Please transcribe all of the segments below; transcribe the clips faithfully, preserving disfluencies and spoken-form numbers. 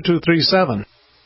two three seven.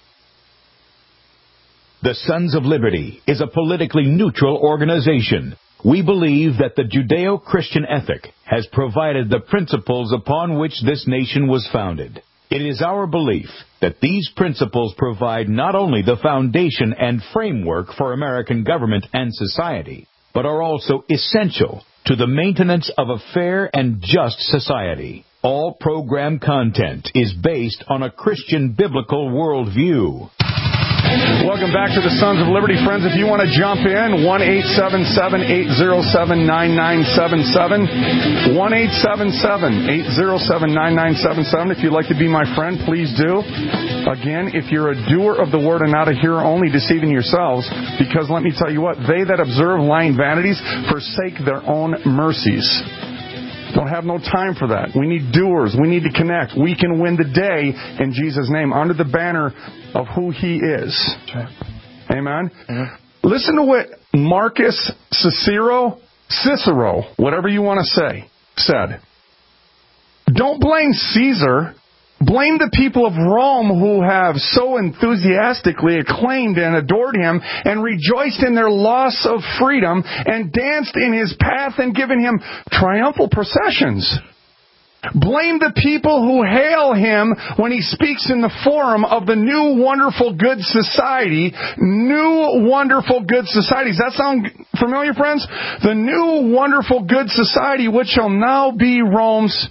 The Sons of Liberty is a politically neutral organization. We believe that the Judeo-Christian ethic has provided the principles upon which this nation was founded. It is our belief that these principles provide not only the foundation and framework for American government and society, but are also essential to the maintenance of a fair and just society. All program content is based on a Christian biblical worldview. Welcome back to the Sons of Liberty, friends. If you want to jump in, one eight seven seven, eight zero seven, nine nine seven seven, one eight seven seven, eight zero seven, nine nine seven seven. If you'd like to be my friend, please do. Again, if you're a doer of the word and not a hearer only, deceiving yourselves, because let me tell you what, they that observe lying vanities forsake their own mercies. Don't have no time for that. We need doers. We need to connect. We can win the day in Jesus' name under the banner of who He is. Amen? Mm-hmm. Listen to what Marcus Cicero, Cicero, whatever you want to say, said. Don't blame Caesar. Blame the people of Rome who have so enthusiastically acclaimed and adored him and rejoiced in their loss of freedom and danced in his path and given him triumphal processions. Blame the people who hail him when he speaks in the forum of the new wonderful good society. New wonderful good society. Does that sound familiar, friends? The new wonderful good society which shall now be Rome's,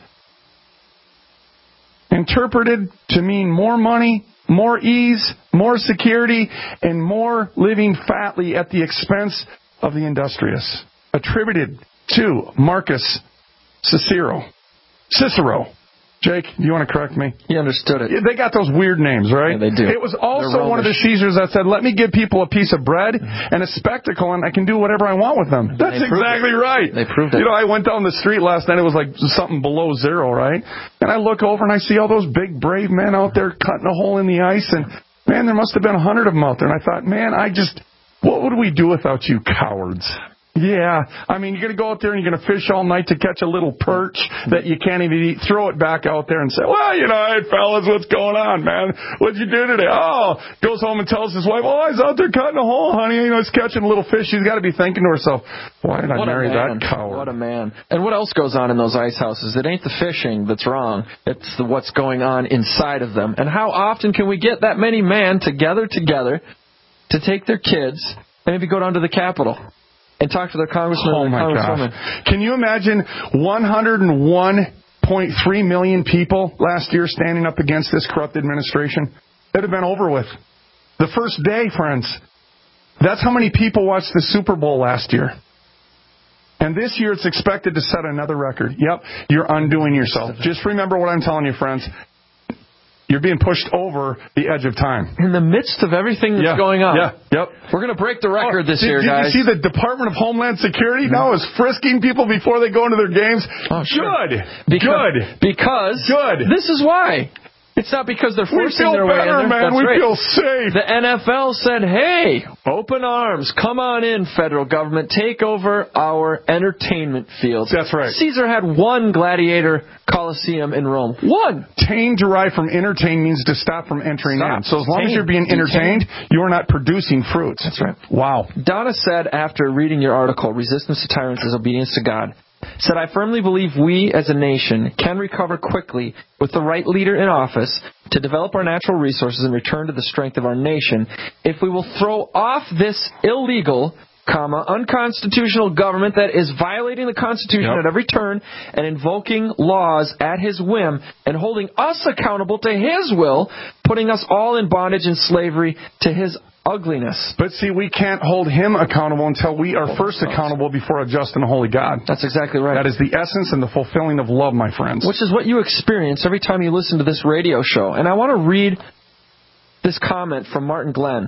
interpreted to mean more money, more ease, more security, and more living fatly at the expense of the industrious. Attributed to Marcus Cicero. Cicero. Jake, do you want to correct me? He understood it. They got those weird names, right? Yeah, they do. It was also one of the Caesars that said, let me give people a piece of bread and a spectacle, and I can do whatever I want with them. That's exactly it. Right. They proved it. You know, I went down the street last night. It was like something below zero, right? And I look over and I see all those big, brave men out there cutting a hole in the ice. And, man, there must have been a hundred of them out there. And I thought, man, I just, what would we do without you cowards? Yeah, I mean, you're going to go out there and you're going to fish all night to catch a little perch that you can't even eat. Throw it back out there and say, well, you know, hey, fellas, what's going on, man? What'd you do today? Oh, goes home and tells his wife, oh, I was out there cutting a hole, honey. You know, he's catching a little fish. She's got to be thinking to herself, why did I what marry that coward? What a man. And what else goes on in those ice houses? It ain't the fishing that's wrong. It's the what's going on inside of them. And how often can we get that many men together together to take their kids and maybe go down to the Capitol and talk to their congressman oh and my congresswoman? Gosh. Can you imagine one hundred one point three million people last year standing up against this corrupt administration? It would have been over with. The first day, friends. That's how many people watched the Super Bowl last year. And this year it's expected to set another record. Yep, you're undoing yourself. Just remember what I'm telling you, friends. You're being pushed over the edge of time. In the midst of everything that's yeah, going on. Yeah, yep. We're going to break the record oh, this did, year, did guys. Did you see the Department of Homeland Security now is frisking people before they go into their games? Oh, sure. Good. Because, Good. Because Good. This is why. It's not because they're forcing their way in there. We feel better, man. That's we right. feel safe. The N F L said, hey, open arms. Come on in, federal government. Take over our entertainment fields. That's right. Caesar had one gladiator coliseum in Rome. One. Tain derived from entertain means to stop from entering Stop. in. So as long Tain. as you're being entertained, you are not producing fruits. That's right. Wow. Donna said after reading your article, Resistance to Tyrants is Obedience to God, said, I firmly believe we as a nation can recover quickly with the right leader in office to develop our natural resources and return to the strength of our nation if we will throw off this illegal, comma, unconstitutional government that is violating the Constitution yep. at every turn and invoking laws at his whim and holding us accountable to his will, putting us all in bondage and slavery to his ugliness. But see, we can't hold him accountable until we are first accountable before a just and holy God. That's exactly right. That is the essence and the fulfilling of love, my friends. Which is what you experience every time you listen to this radio show. And I want to read this comment from Martin Glenn.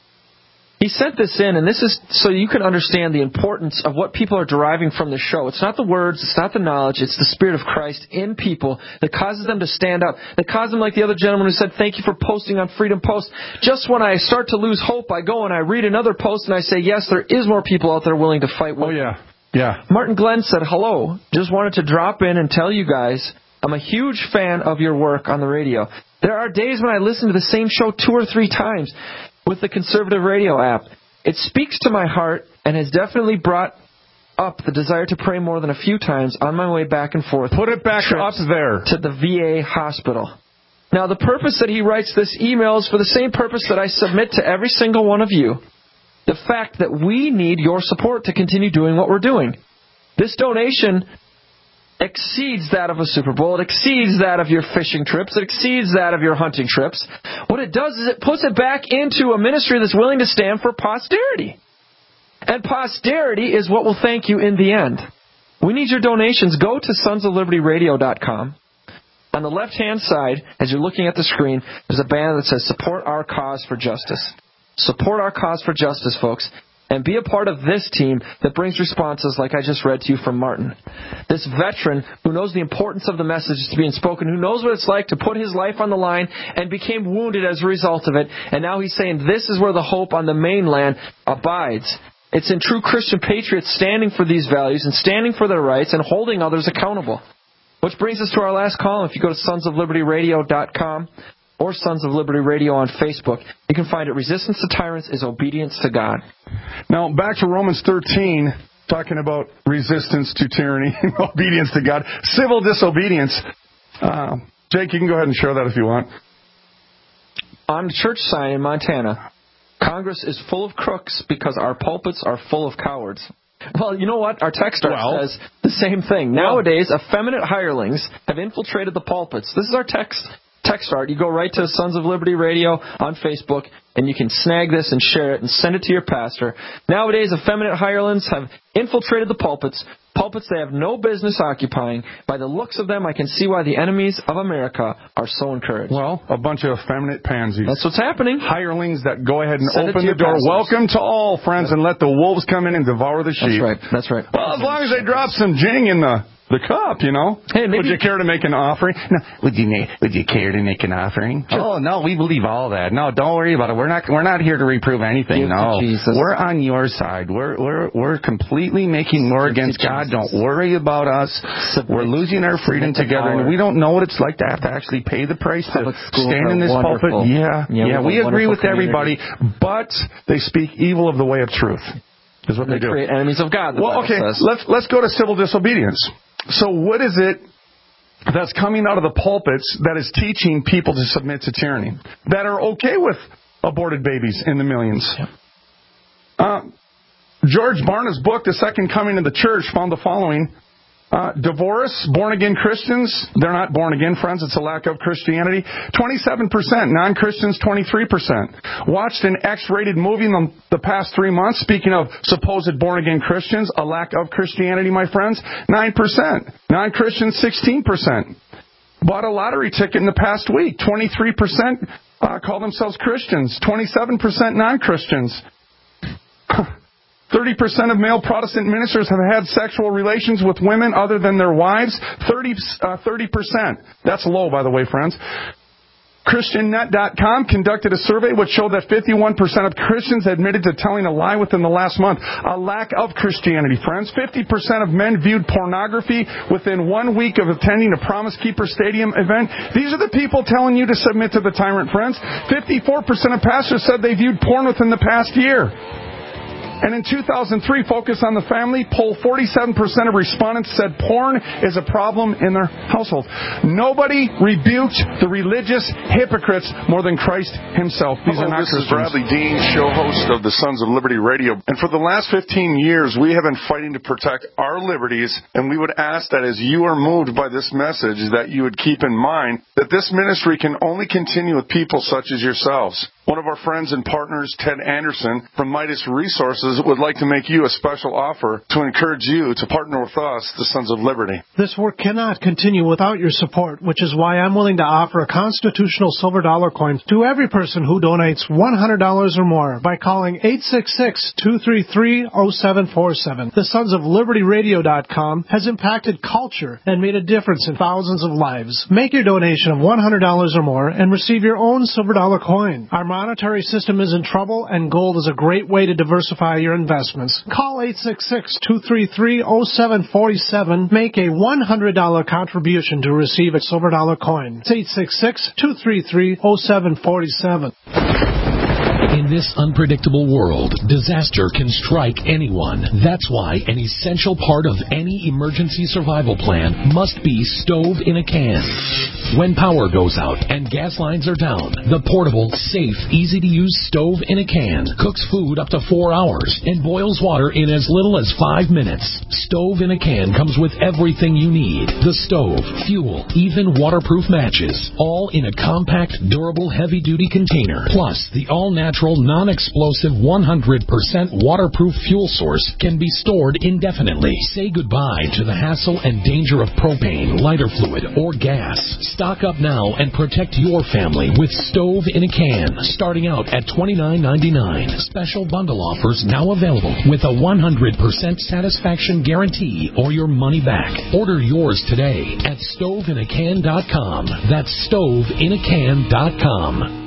He sent this in, and this is so you can understand the importance of what people are deriving from the show. It's not the words, it's not the knowledge, it's the Spirit of Christ in people that causes them to stand up, that causes them, like the other gentleman who said, thank you for posting on Freedom Post. Just when I start to lose hope, I go and I read another post and I say, yes, there is more people out there willing to fight with. Oh, yeah. Yeah. Martin Glenn said, hello, just wanted to drop in and tell you guys I'm a huge fan of your work on the radio. There are days when I listen to the same show two or three times with the conservative radio app. It speaks to my heart and has definitely brought up the desire to pray more than a few times on my way back and forth. Put it back up there. To the V A hospital. Now, the purpose that he writes this email is for the same purpose that I submit to every single one of you. The fact that we need your support to continue doing what we're doing. This donation exceeds that of a Super Bowl. It exceeds that of your fishing trips. It exceeds that of your hunting trips. What it does is it puts it back into a ministry that's willing to stand for posterity. And posterity is what will thank you in the end. We need your donations. Go to sons of liberty radio dot com. On the left-hand side, as you're looking at the screen, there's a banner that says, Support Our Cause for Justice. Support Our Cause for Justice, folks. And be a part of this team that brings responses like I just read to you from Martin. This veteran who knows the importance of the messages being spoken, who knows what it's like to put his life on the line and became wounded as a result of it. And now he's saying this is where the hope on the mainland abides. It's in true Christian patriots standing for these values and standing for their rights and holding others accountable. Which brings us to our last call. If you go to sons of liberty radio dot com or Sons of Liberty Radio on Facebook, you can find it. Resistance to tyrants is obedience to God. Now, back to Romans thirteen, talking about resistance to tyranny and obedience to God. Civil disobedience. Uh, Jake, you can go ahead and share that if you want. On the church sign in Montana, Congress is full of crooks because our pulpits are full of cowards. Well, you know what? Our text well, says the same thing. Nowadays, effeminate hirelings have infiltrated the pulpits. This is our text. Text art. You go right to Sons of Liberty Radio on Facebook, and you can snag this and share it and send it to your pastor. Nowadays, effeminate hirelings have infiltrated the pulpits, pulpits they have no business occupying. By the looks of them, I can see why the enemies of America are so encouraged. Well, a bunch of effeminate pansies. That's what's happening. Hirelings that go ahead and Send open the door. Pastors. Welcome to all, friends, and let the wolves come in and devour the sheep. That's right. That's right. Well, as long as they drop some jing in the... The cup, you know. Hey, maybe... Would you care to make an offering? No. Would you Would you care to make an offering? Sure. Oh no, we believe all that. No, don't worry about it. We're not We're not here to reprove anything. Give no, Jesus. We're on your side. We're we're we're completely making war against God. Don't worry about us. Submit. We're losing our freedom Submit together, and we don't know what it's like to have to actually pay the price to stand in this wonderful. pulpit. Yeah, yeah. yeah we agree with community. everybody, but they speak evil of the way of truth. Is what they, they do. Create enemies of God. The well, Bible okay. says. Let's let's go to civil disobedience. So what is it that's coming out of the pulpits that is teaching people to submit to tyranny, that are okay with aborted babies in the millions? Yeah. Uh, George Barna's book, The Second Coming of the Church, found the following. Uh, divorce, born-again Christians, they're not born-again, friends, it's a lack of Christianity. twenty-seven percent, non-Christians, twenty-three percent. Watched an X-rated movie in the, the past three months, speaking of supposed born-again Christians, a lack of Christianity, my friends, nine percent. Non-Christians, sixteen percent. Bought a lottery ticket in the past week, twenty-three percent uh, call themselves Christians, twenty-seven percent non-Christians. thirty percent of male Protestant ministers have had sexual relations with women other than their wives. thirty, uh, thirty percent. That's low, by the way, friends. Christian net dot com conducted a survey which showed that fifty-one percent of Christians admitted to telling a lie within the last month. A lack of Christianity, friends. fifty percent of men viewed pornography within one week of attending a Promise Keeper Stadium event. These are the people telling you to submit to the tyrant, friends. fifty-four percent of pastors said they viewed porn within the past year. And in two thousand three, Focus on the Family poll, forty-seven percent of respondents said porn is a problem in their household. Nobody rebuked the religious hypocrites more than Christ himself. These Hello, are not this Christians. is Bradley Dean, show host of the Sons of Liberty Radio. And for the last fifteen years, we have been fighting to protect our liberties, and we would ask that as you are moved by this message, that you would keep in mind that this ministry can only continue with people such as yourselves. One of our friends and partners, Ted Anderson, from Midas Resources, would like to make you a special offer to encourage you to partner with us, the Sons of Liberty. This work cannot continue without your support, which is why I'm willing to offer a constitutional silver dollar coin to every person who donates one hundred dollars or more by calling eight six six, two three three, zero seven four seven. The Sons of Liberty Radio dot com has impacted culture and made a difference in thousands of lives. Make your donation of one hundred dollars or more and receive your own silver dollar coin. Our monetary system is in trouble, and gold is a great way to diversify your investments. Call eight six six, two three three, zero seven four seven. Make a one hundred dollars contribution to receive a silver dollar coin. It's eight six six, two three three, zero seven four seven. In this unpredictable world, disaster can strike anyone. That's why an essential part of any emergency survival plan must be stove in a can. When power goes out and gas lines are down, the portable, safe, easy-to-use stove in a can cooks food up to four hours and boils water in as little as five minutes. Stove in a can comes with everything you need. The stove, fuel, even waterproof matches, all in a compact, durable, heavy-duty container. Plus, the all-natural, non-explosive, one hundred percent waterproof fuel source can be stored indefinitely. Say goodbye to the hassle and danger of propane, lighter fluid, or gas. Stock up now and protect your family with Stove in a Can, starting out at twenty-nine ninety-nine. Special bundle offers now available with a one hundred percent satisfaction guarantee or your money back. Order yours today at stove in a can dot com. That's stove in a can dot com.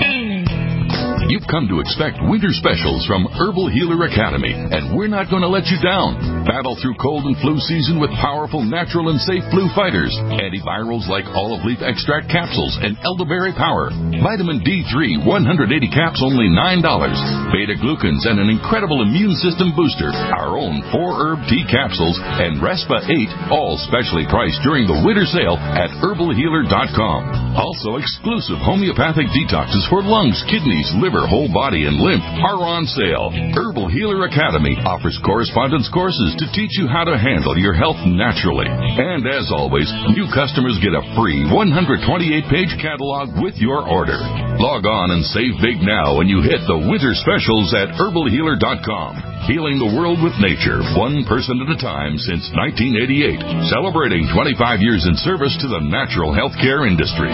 You've come to expect winter specials from Herbal Healer Academy, and we're not going to let you down. Battle through cold and flu season with powerful, natural, and safe flu fighters. Antivirals like olive leaf extract capsules and elderberry power. Vitamin D three, one hundred eighty caps, only nine dollars. Beta-glucans and an incredible immune system booster. Our own four-herb tea capsules and Respa eight, all specially priced during the winter sale at herbal healer dot com. Also, exclusive homeopathic detoxes for lungs, kidneys, liver, whole body, and lymph are on sale. Herbal Healer Academy offers correspondence courses to teach you how to handle your health naturally. And as always, new customers get a free one hundred twenty-eight page catalog with your order. Log on and save big now when you hit the winter specials at herbal healer dot com. Healing the world with nature, one person at a time since nineteen eighty-eight. Celebrating twenty-five years in service to the natural healthcare industry.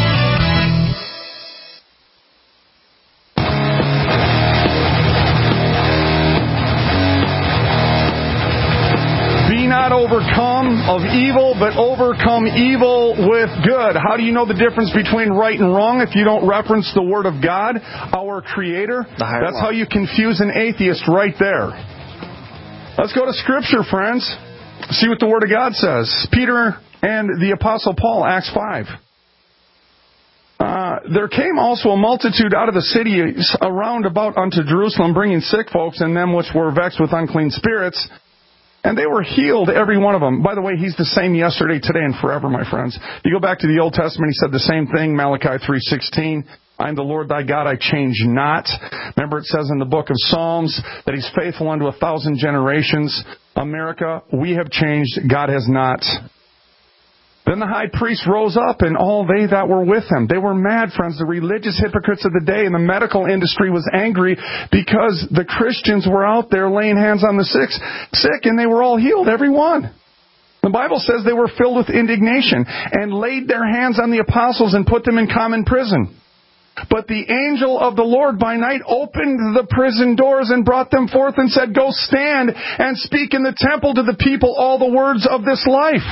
Overcome of evil, but overcome evil with good. How do you know the difference between right and wrong if you don't reference the Word of God, our Creator? That's how you confuse an atheist right there. Let's go to Scripture, friends. See what the Word of God says. Peter and the Apostle Paul, Acts five. Uh, there came also a multitude out of the cities around about unto Jerusalem, bringing sick folks and them which were vexed with unclean spirits. And they were healed, every one of them. By the way, He's the same yesterday, today, and forever, my friends. If you go back to the Old Testament, He said the same thing, Malachi three sixteen. I am the Lord thy God, I change not. Remember it says in the book of Psalms that He's faithful unto a thousand generations. America, we have changed, God has not. Then the high priest rose up, and all they that were with him. They were mad, friends, the religious hypocrites of the day, and the medical industry was angry because the Christians were out there laying hands on the sick, sick, and they were all healed, every one. The Bible says they were filled with indignation and laid their hands on the apostles and put them in common prison. But the angel of the Lord by night opened the prison doors and brought them forth and said, Go stand and speak in the temple to the people all the words of this life.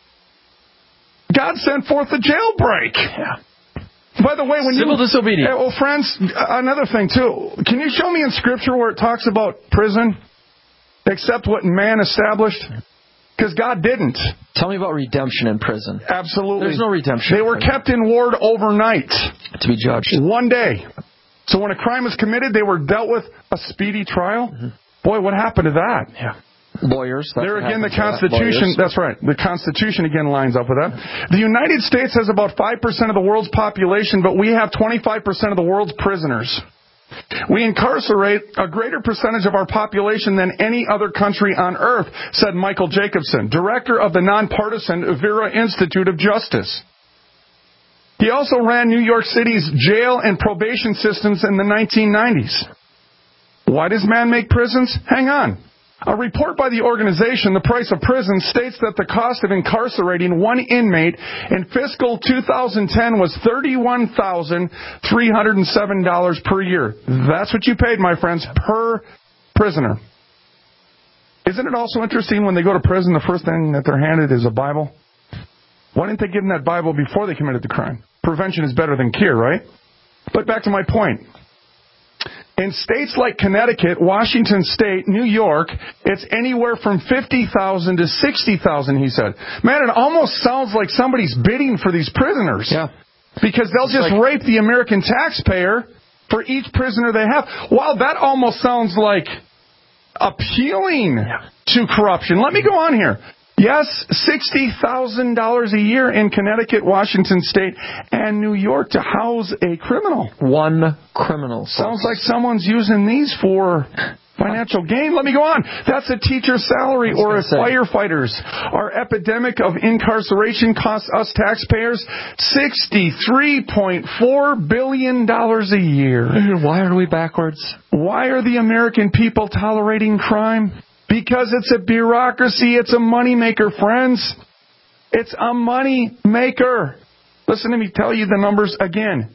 God sent forth a jailbreak. Yeah. By the way, when Civil you... Civil disobedience. Well, friends, another thing, too. Can you show me in Scripture where it talks about prison? Except what man established? Because God didn't. Tell me about redemption in prison. Absolutely. There's no redemption. They were kept in ward overnight. To be judged. One day. So when a crime was committed, they were dealt with a speedy trial. Mm-hmm. Boy, what happened to that? Yeah. Lawyers. There again, the Constitution, that. that's right. The Constitution again lines up with that. The United States has about five percent of the world's population, but we have twenty-five percent of the world's prisoners. We incarcerate a greater percentage of our population than any other country on earth, said Michael Jacobson, director of the nonpartisan Vera Institute of Justice. He also ran New York City's jail and probation systems in the nineteen nineties. Why does man make prisons? Hang on. A report by the organization, The Price of Prison, states that the cost of incarcerating one inmate in fiscal two thousand ten was thirty-one thousand three hundred seven dollars per year. That's what you paid, my friends, per prisoner. Isn't it also interesting when they go to prison, the first thing that they're handed is a Bible? Why didn't they give them that Bible before they committed the crime? Prevention is better than cure, right? But back to my point. In states like Connecticut, Washington State, New York, it's anywhere from fifty thousand to sixty thousand, he said. Man, it almost sounds like somebody's bidding for these prisoners. Yeah. Because they'll It's just like, rape the American taxpayer for each prisoner they have. Wow, that almost sounds like appealing yeah. to corruption. Let me go on here. Yes, sixty thousand dollars a year in Connecticut, Washington State, and New York to house a criminal. One criminal. Sounds like someone's using these for financial gain. Let me go on. That's a teacher's salary or a firefighter's. Our epidemic of incarceration costs us taxpayers sixty-three point four billion dollars a year. Why are we backwards? Why are the American people tolerating crime? Because it's a bureaucracy. It's a moneymaker, friends. It's a money maker. Listen to me tell you the numbers again.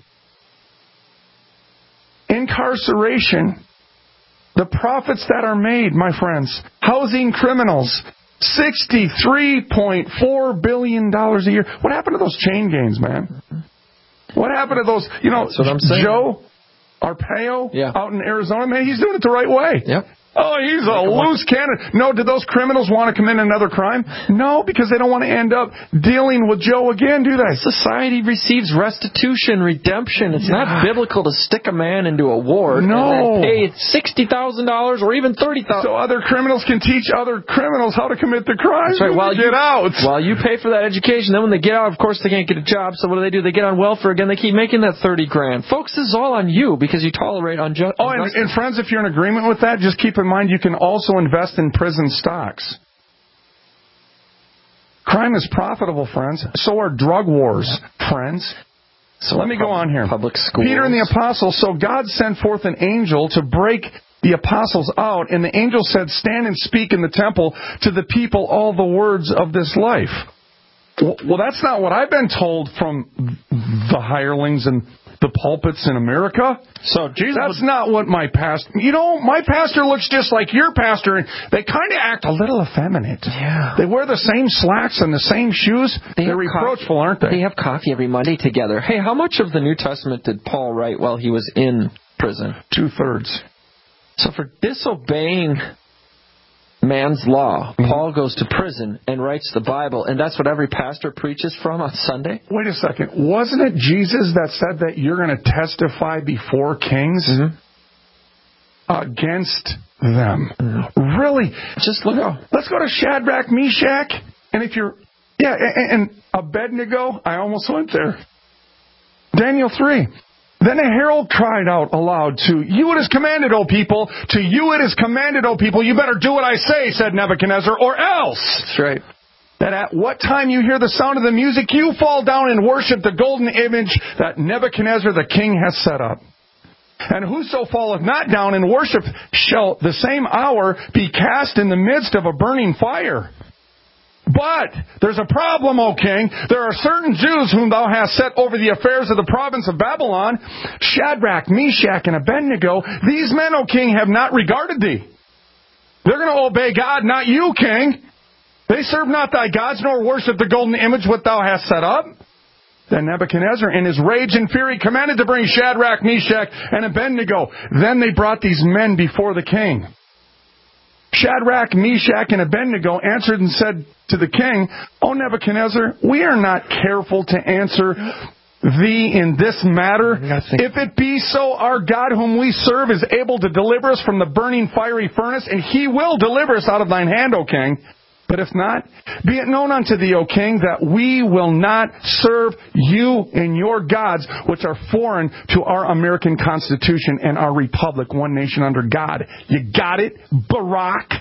Incarceration, the profits that are made, my friends, housing criminals, sixty-three point four billion dollars a year. What happened to those chain gangs, man? What happened to those, you know, That's what I'm saying. Joe Arpaio yeah. out in Arizona? Man, he's doing it the right way. Yep. Oh, he's a loose cannon. No, did those criminals want to commit another crime? No, because they don't want to end up dealing with Joe again, do they? Society receives restitution, redemption. It's yeah. not biblical to stick a man into a ward no. and then pay sixty thousand dollars or even thirty thousand dollars. So other criminals can teach other criminals how to commit the crime. That's right. While While you get you, out. While you pay for that education, then when they get out, of course, they can't get a job. So what do they do? They get on welfare again. They keep making that thirty grand. Folks, this is all on you because you tolerate unjust. Oh, and, and friends, if you're in agreement with that, just keep in mind you can also invest in prison stocks. Crime is profitable, friends. So are drug wars, friends. So let me go on here. Public schools. Peter and the apostles. So God sent forth an angel to break the apostles out, and the angel said, "Stand and speak in the temple to the people all the words of this life." Well, that's not what I've been told from the hirelings and the pulpits in America. So Jesus, that's not what my pastor. You know, my pastor looks just like your pastor, and they kind of act a little effeminate. Yeah, they wear the same slacks and the same shoes. They They're reproachful, aren't they? They have coffee every Monday together. Hey, how much of the New Testament did Paul write while he was in prison? Two thirds. So for disobeying man's law, mm-hmm. Paul goes to prison and writes the Bible, and that's what every pastor preaches from on Sunday? Wait a second. Wasn't it Jesus that said that you're going to testify before kings mm-hmm. against them? Mm-hmm. Really? Just look out. Let's go to Shadrach, Meshach, and if you're, yeah, and, and Abednego. I almost went there. Daniel three. Then a herald cried out aloud to, "You it is commanded, O people, to you it is commanded, O people, you better do what I say," said Nebuchadnezzar, "or else." That's right. That at what time you hear the sound of the music, you fall down and worship the golden image that Nebuchadnezzar the king has set up. And whoso falleth not down and worship shall the same hour be cast in the midst of a burning fire. But there's a problem, O king. There are certain Jews whom thou hast set over the affairs of the province of Babylon, Shadrach, Meshach, and Abednego. These men, O king, have not regarded thee. They're going to obey God, not you, king. They serve not thy gods, nor worship the golden image which thou hast set up. Then Nebuchadnezzar, in his rage and fury, commanded to bring Shadrach, Meshach, and Abednego. Then they brought these men before the king. Shadrach, Meshach, and Abednego answered and said to the king, "O Nebuchadnezzar, we are not careful to answer thee in this matter. If it be so, our God whom we serve is able to deliver us from the burning fiery furnace, and he will deliver us out of thine hand, O king. But if not, be it known unto thee, O king, that we will not serve you and your gods, which are foreign to our American Constitution and our republic, one nation under God." You got it, Barack?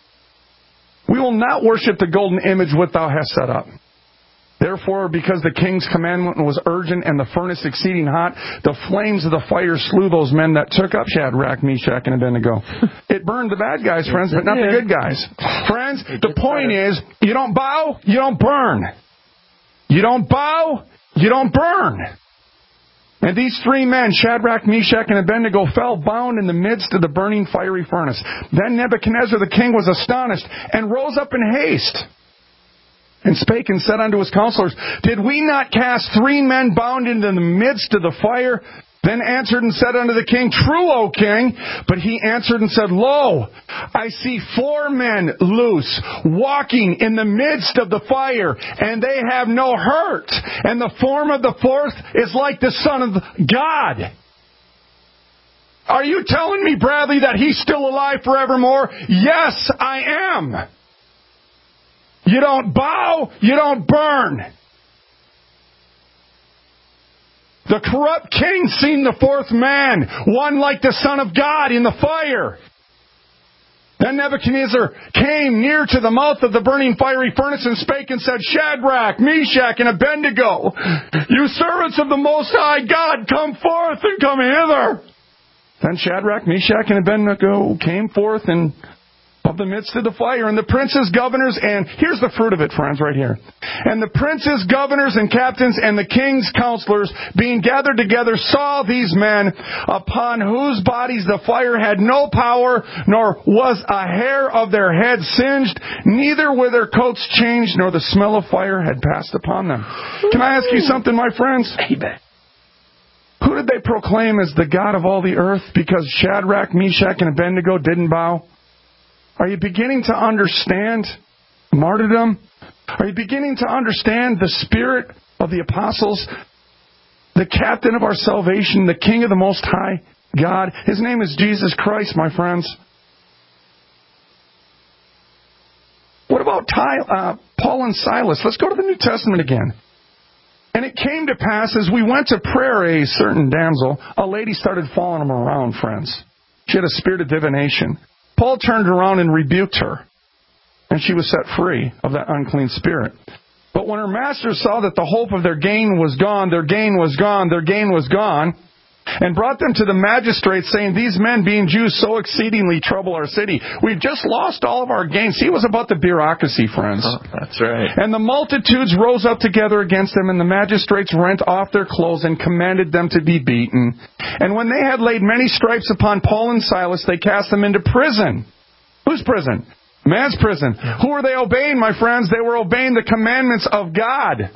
"We will not worship the golden image which thou hast set up. Therefore, because the king's commandment was urgent and the furnace exceeding hot, the flames of the fire slew those men that took up Shadrach, Meshach, and Abednego." It burned the bad guys, friends, but not the good guys. Friends, the point is, you don't bow, you don't burn. You don't bow, you don't burn. And these three men, Shadrach, Meshach, and Abednego, fell bound in the midst of the burning fiery furnace. Then Nebuchadnezzar the king was astonished and rose up in haste, and spake and said unto his counselors, "Did we not cast three men bound into the midst of the fire?" then answered and said unto the king, True, O king. But he answered and said, Lo, I see four men loose, walking in the midst of the fire, and they have no hurt. And the form of the fourth is like the Son of God. Are you telling me, Bradley, that he's still alive forevermore? Yes, I am. You don't bow, you don't burn. The corrupt king seen the fourth man, one like the Son of God in the fire. Then Nebuchadnezzar came near to the mouth of the burning fiery furnace and spake and said, Shadrach, Meshach, and Abednego, you servants of the Most High God, come forth and come hither. Then Shadrach, Meshach, and Abednego came forth and of the midst of the fire, and the princes, governors, and here's the fruit of it, friends, right here. And the princes, governors, and captains, and the king's counselors, being gathered together, saw these men, upon whose bodies the fire had no power, nor was a hair of their head singed, neither were their coats changed, nor the smell of fire had passed upon them. Can I ask you something, my friends? Who did they proclaim as the God of all the earth because Shadrach, Meshach, and Abednego didn't bow? Are you beginning to understand martyrdom? Are you beginning to understand the spirit of the apostles? The captain of our salvation, the King of the Most High God. His name is Jesus Christ, my friends. What about Ty, uh, Paul and Silas? Let's go to the New Testament again. And it came to pass, as we went to prayer, a certain damsel, a lady started following them around, friends. She had a spirit of divination. Paul turned around and rebuked her, and she was set free of that unclean spirit. But when her masters saw that the hope of their gain was gone, their gain was gone, their gain was gone, and brought them to the magistrates, saying, These men, being Jews, so exceedingly trouble our city. We've just lost all of our gains. See, it was about the bureaucracy, friends. Oh, that's right. And the multitudes rose up together against them, and the magistrates rent off their clothes and commanded them to be beaten. And when they had laid many stripes upon Paul and Silas, they cast them into prison. Whose prison? Man's prison. Yeah. Who were they obeying, my friends? They were obeying the commandments of God.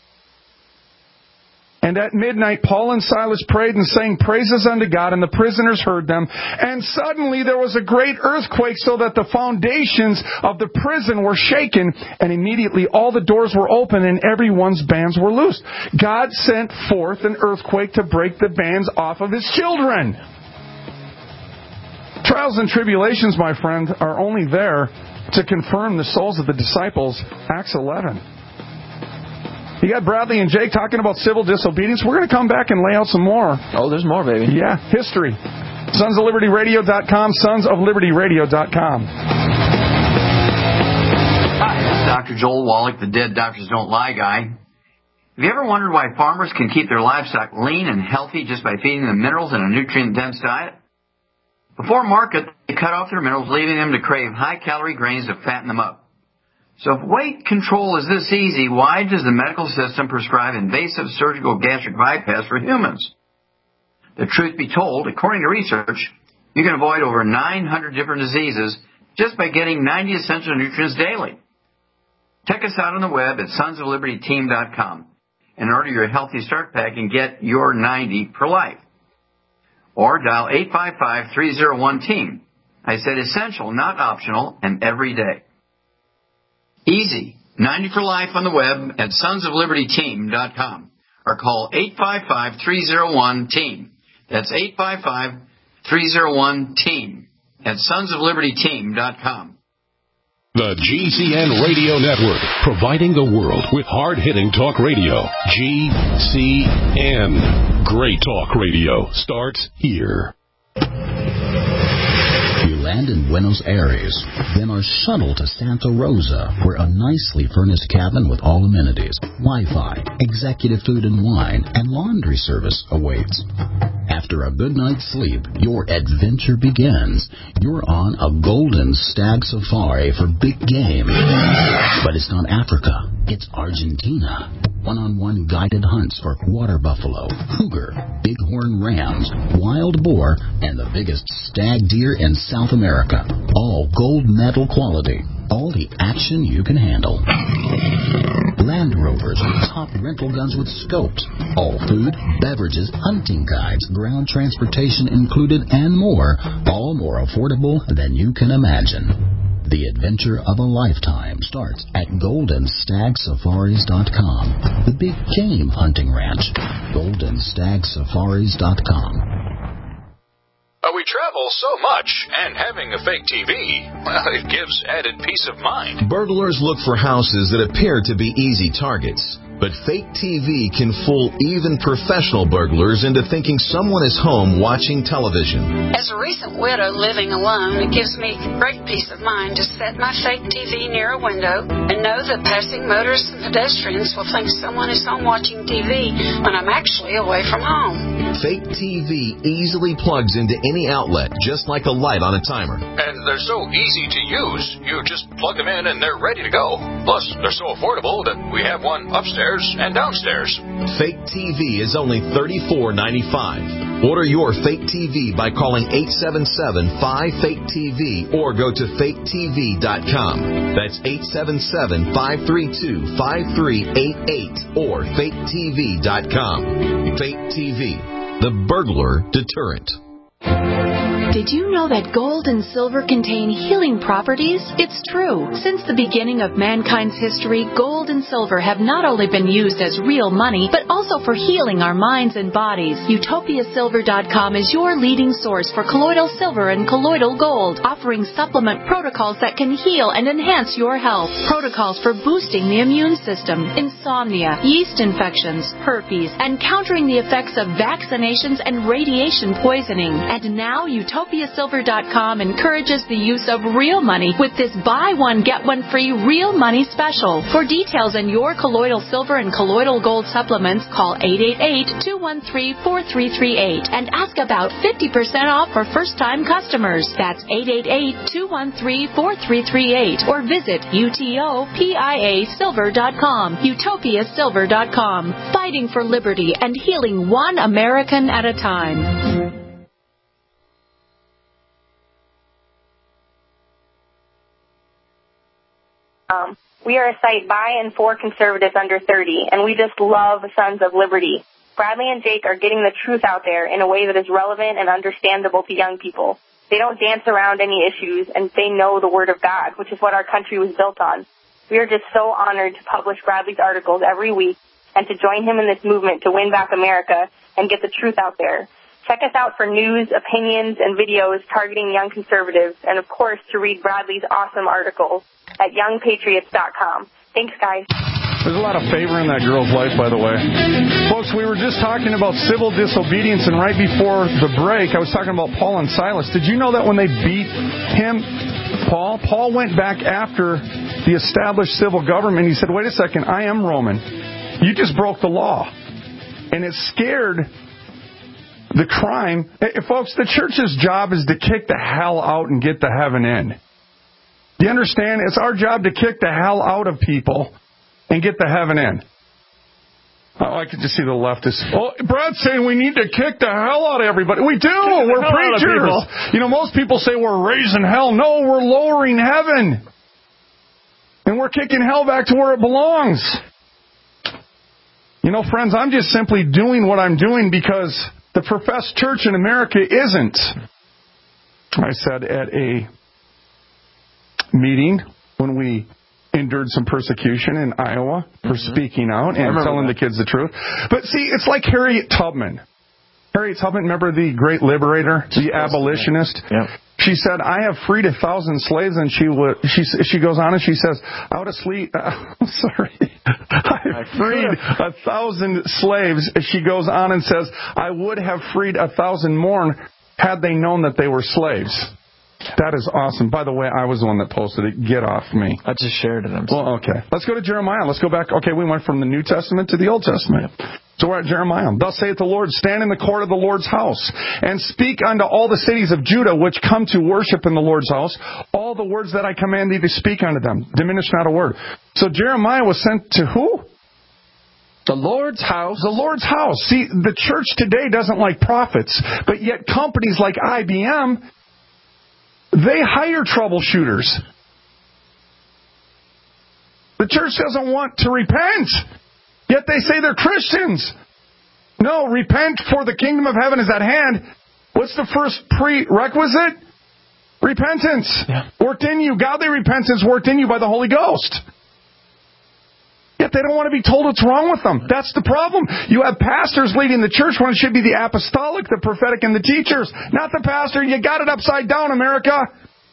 And at midnight, Paul and Silas prayed and sang praises unto God, and the prisoners heard them. And suddenly there was a great earthquake, so that the foundations of the prison were shaken, and immediately all the doors were open, and everyone's bands were loosed. God sent forth an earthquake to break the bands off of His children. Trials and tribulations, my friend, are only there to confirm the souls of the disciples. Acts eleven. You got Bradley and Jake talking about civil disobedience. We're going to come back and lay out some more. Oh, there's more, baby. Yeah, history. sons of liberty radio dot com, sons of liberty radio dot com. Hi, this is Doctor Joel Wallach, the Dead Doctors Don't Lie guy. Have you ever wondered why farmers can keep their livestock lean and healthy just by feeding them minerals in a nutrient-dense diet? Before market, they cut off their minerals, leaving them to crave high-calorie grains to fatten them up. So if weight control is this easy, why does the medical system prescribe invasive surgical gastric bypass for humans? The truth be told, according to research, you can avoid over nine hundred different diseases just by getting ninety essential nutrients daily. Check us out on the web at sons of liberty team dot com and order your Healthy Start Pack and get your ninety for life. Or dial eight five five, three oh one, team. I said essential, not optional, and every day. Easy. ninety for life on the web at sons of liberty team dot com or call eight five five, three oh one, team. That's eight five five, three oh one, team at sons of liberty team dot com. The G C N Radio Network, providing the world with hard-hitting talk radio. G C N. Great talk radio starts here. You land in Buenos Aires, then are shuttled to Santa Rosa, where a nicely furnished cabin with all amenities, Wi-Fi, executive food and wine, and laundry service awaits. After a good night's sleep, your adventure begins. You're on a golden stag safari for big game. But it's not Africa, it's Argentina. One-on-one guided hunts for water buffalo, cougar, bighorn rams, wild boar, and the biggest stag deer in South America. All gold medal quality. All the action you can handle. Land Rovers, top rental guns with scopes, all food, beverages, hunting guides, ground transportation included, and more, all more affordable than you can imagine. The adventure of a lifetime starts at golden stag safaris dot com, the big game hunting ranch, golden stag safaris dot com. Uh, we travel so much, and having a fake T V, well, it gives added peace of mind. Burglars look for houses that appear to be easy targets. But fake T V can fool even professional burglars into thinking someone is home watching television. As a recent widow living alone, it gives me great peace of mind to set my fake T V near a window and know that passing motorists and pedestrians will think someone is home watching T V when I'm actually away from home. Fake T V easily plugs into any outlet, just like a light on a timer. And they're so easy to use. You just plug them in and they're ready to go. Plus, they're so affordable that we have one upstairs and downstairs. Fake T V is only thirty-four ninety-five. Order your fake T V by calling eight seven seven, five, fake T V or go to fake T V dot com. That's eight seven seven, five three two, five three eight eight or fake T V dot com. Fake T V, the burglar deterrent. Did you know that gold and silver contain healing properties? It's true. Since the beginning of mankind's history, gold and silver have not only been used as real money, but also for healing our minds and bodies. Utopia Silver dot com is your leading source for colloidal silver and colloidal gold, offering supplement protocols that can heal and enhance your health. Protocols for boosting the immune system, insomnia, yeast infections, herpes, and countering the effects of vaccinations and radiation poisoning. And now Utopia Utopia Silver dot com encourages the use of real money with this buy one, get one free real money special. For details on your colloidal silver and colloidal gold supplements, call eight eight eight, two one three, four three three eight and ask about fifty percent off for first-time customers. That's eight eight eight, two one three, four three three eight or visit Utopia Silver dot com. Utopia Silver dot com. Fighting for liberty and healing one American at a time. Um, we are a site by and for conservatives under thirty, and we just love Sons of Liberty. Bradley and Jake are getting the truth out there in a way that is relevant and understandable to young people. They don't dance around any issues, and they know the Word of God, which is what our country was built on. We are just so honored to publish Bradley's articles every week and to join him in this movement to win back America and get the truth out there. Check us out for news, opinions, and videos targeting young conservatives, and of course to read Bradley's awesome articles at young patriots dot com. Thanks, guys. There's a lot of favor in that girl's life, by the way. Folks, we were just talking about civil disobedience, and right before the break, I was talking about Paul and Silas. Did you know that when they beat him, Paul, Paul went back after the established civil government. He said, wait a second, I am Roman. You just broke the law. And it scared the crime. Hey, folks, the church's job is to kick the hell out and get the heaven in. Do you understand? It's our job to kick the hell out of people and get the heaven in. Oh, I could just see the leftists. Oh, Brad's saying we need to kick the hell out of everybody. We do. We're preachers. You know, most people say we're raising hell. No, we're lowering heaven. And we're kicking hell back to where it belongs. You know, friends, I'm just simply doing what I'm doing because the professed church in America isn't. I said at a meeting when we endured some persecution in Iowa for mm-hmm. speaking out and telling that. the kids the truth. But see, it's like Harriet Tubman. Harriet Tubman, remember the great liberator, the abolitionist? Yeah. She said, I have freed a thousand slaves, and she would, she she goes on and she says, I would have sleep, uh, sorry, I freed a thousand slaves. She goes on and says, I would have freed a thousand more had they known that they were slaves. That is awesome. By the way, I was the one that posted it. Get off me. I just shared it. I'm well, okay. Let's go to Jeremiah. Let's go back. Okay, we went from the New Testament to the Old Testament. So we're at Jeremiah. Thus saith the Lord, stand in the court of the Lord's house, and speak unto all the cities of Judah which come to worship in the Lord's house, all the words that I command thee to speak unto them. Diminish not a word. So Jeremiah was sent to who? The Lord's house. The Lord's house. See, the church today doesn't like prophets, but yet companies like I B M, they hire troubleshooters. The church doesn't want to repent. Yet they say they're Christians. No, repent for the kingdom of heaven is at hand. What's the first prerequisite? Repentance. Yeah. Worked in you. Godly repentance worked in you by the Holy Ghost. Yet they don't want to be told what's wrong with them. That's the problem. You have pastors leading the church when it should be the apostolic, the prophetic, and the teachers. Not the pastor. You got it upside down, America.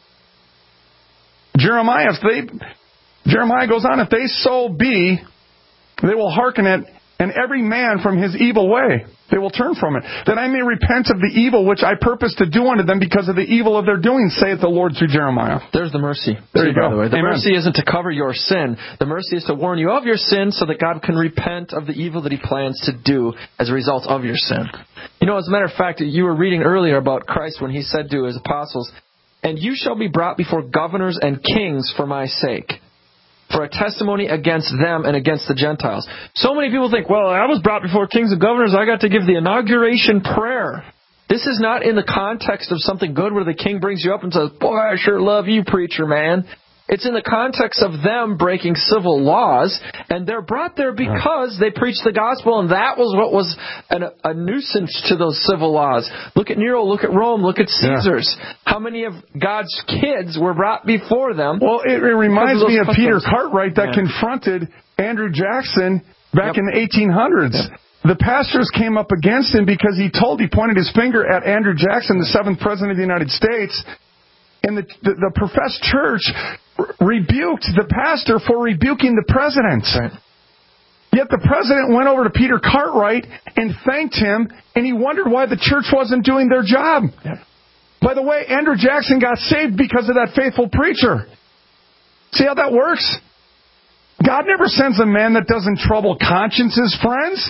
Jeremiah, if they, Jeremiah goes on, if they so be, they will hearken it, and every man from his evil way. They will turn from it. That I may repent of the evil which I purpose to do unto them because of the evil of their doing, saith the Lord through Jeremiah. There's the mercy. There you go. By the way. The Amen. mercy isn't to cover your sin. The mercy is to warn you of your sin so that God can repent of the evil that He plans to do as a result of your sin. You know, as a matter of fact, you were reading earlier about Christ when He said to His apostles, "And you shall be brought before governors and kings for my sake, for a testimony against them and against the Gentiles." So many people think, well, I was brought before kings and governors, I got to give the inauguration prayer. This is not in the context of something good where the king brings you up and says, boy, I sure love you, preacher man. It's in the context of them breaking civil laws, and they're brought there because they preached the gospel, and that was what was an, a nuisance to those civil laws. Look at Nero, look at Rome, look at Caesar's. Yeah. How many of God's kids were brought before them? Well, it, it reminds of me of customs. Peter Cartwright that yeah. confronted Andrew Jackson back yep. in the eighteen hundreds. Yep. The pastors came up against him because he told, he pointed his finger at Andrew Jackson, the seventh president of the United States, and the, the, the professed church rebuked the pastor for rebuking the president. Right. Yet the president went over to Peter Cartwright and thanked him, and he wondered why the church wasn't doing their job. Yeah. By the way, Andrew Jackson got saved because of that faithful preacher. See how that works? God never sends a man that doesn't trouble consciences, friends.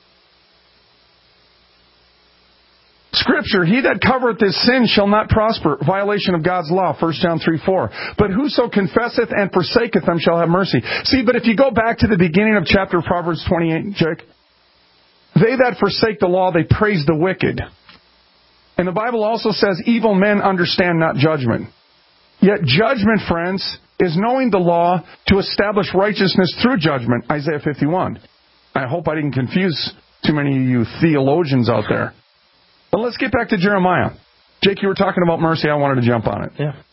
Scripture, he that covereth his sin shall not prosper. Violation of God's law, First John three four. But whoso confesseth and forsaketh them shall have mercy. See, but if you go back to the beginning of chapter Proverbs twenty-eight, Jake, they that forsake the law, they praise the wicked. And the Bible also says, evil men understand not judgment. Yet judgment, friends, is knowing the law to establish righteousness through judgment, Isaiah fifty-one. I hope I didn't confuse too many of you theologians out there. But let's get back to Jeremiah. Jake, you were talking about mercy. I wanted to jump on it. Yeah.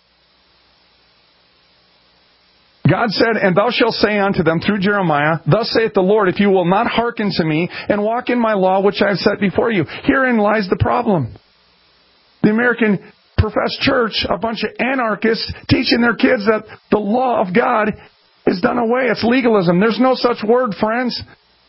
God said, and thou shalt say unto them through Jeremiah, thus saith the Lord, if you will not hearken to me and walk in my law which I have set before you. Herein lies the problem. The American professed church, a bunch of anarchists teaching their kids that the law of God is done away. It's legalism. There's no such word, friends.